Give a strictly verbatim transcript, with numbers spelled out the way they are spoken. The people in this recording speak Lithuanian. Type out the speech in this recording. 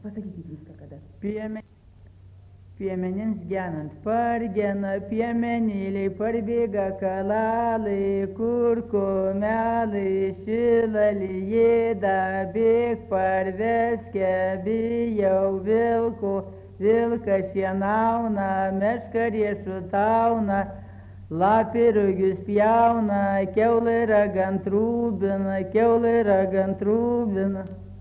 Pasakykit viską kada. Pieme... Piemenims genant pargena piemenėliai, parbėga kalalai, kur kumelai, šilalį jėda, bėg parveske, bijau vilko, vilkas šienauna, meška riešutauna, lapė rugius pjauna, kiaulė ragant rūbina, kiaulė ragant rūbina.